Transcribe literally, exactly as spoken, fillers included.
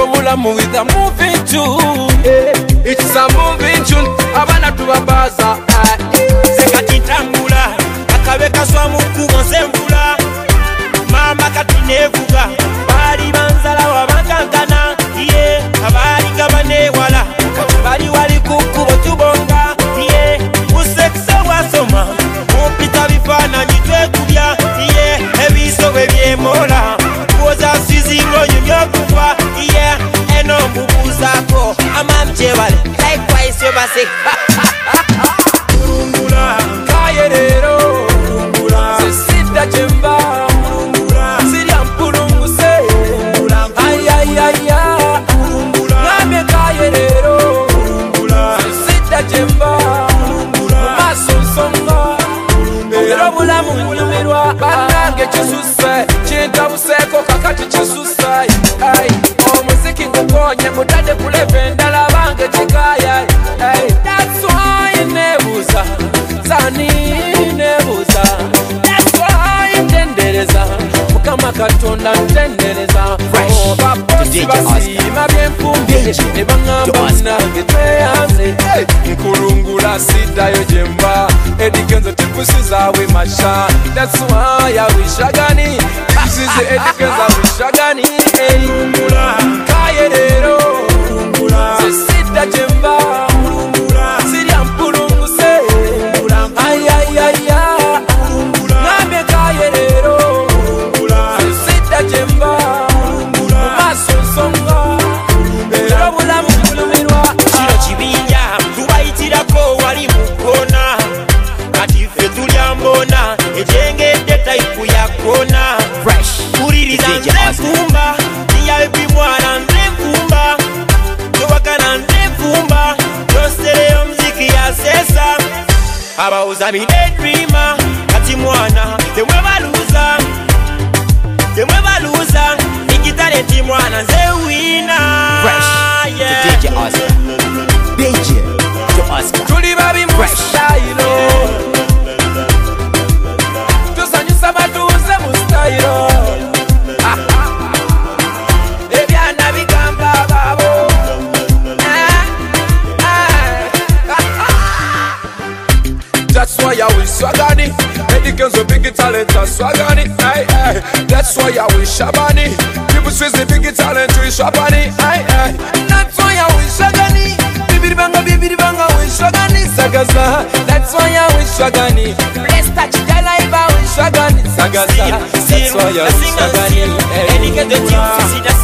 obulamu with a moving tune. It's a moving tune. Abana tubabaza sekati ntambula akabe kaswa mu kubo nsemvula mama katinevuga bali banzala wabakankana ye abali gabane wala bali wali kukubo tubonga ye usekse wasoma upita bifana nitwe kulya ye ebiso bebyemola kuoza sizingo nyonyokwa ye eno mbubuzako amamchebale likewise yobase Murungula kayerero Murungula sesida jemba Murungula siria mpurungu se Murungula ay ay ay ay Murungula name kayerero Murungula sesida jemba Murungula masonsonga Murungula bula mulumirwa banange chisuse chintabuseko kakati chisuse ay omuziki ngukonye mudade kulevendala bange chikaya ay that's why nebuza zani nebuza that's why ndendereza mukama katonda ndendereza babosi basima byemfumbye nebangamba nange tweyanze nkulungula sidayo jemba edikenzo tikusizawe masha that's why I wish agani isize edikenzo wishagani nkulungula kayerero nkulungula sesida jemba nkulungula siria mpulungu se ay ay ay ay name kayerero nkulungula sesida jemba nkulungula masonsonga era bulamu bulumirwa kino kibinja tubayitirako wali mukona kati ffe tulya mbona ejengedde taipu yakona kuliriza nze nfumba tiyabimwana nze nfumba towakana nze nfumba tosereyo muziki yasesa abawuza midedrima kati mwana temwe baluza temwe baluza igitalenti mwana nze wina D J Oscar. D J to Oscar. tuli babi mu style tusanyusa batuuze mu style ebyana bigamba babo that's why I wish swagani Edikenzo big talent and swagani ay, ay. That's why I wish Shabani people switch the big talent to Shabani ay, ay. That's why I wish Swagani bibiri banga bibiri banga wish Swagani Sagaza that's why I wish Swagani let's touch the life I wish Swagani Sagaza that's why I wish Swagani Edikenzo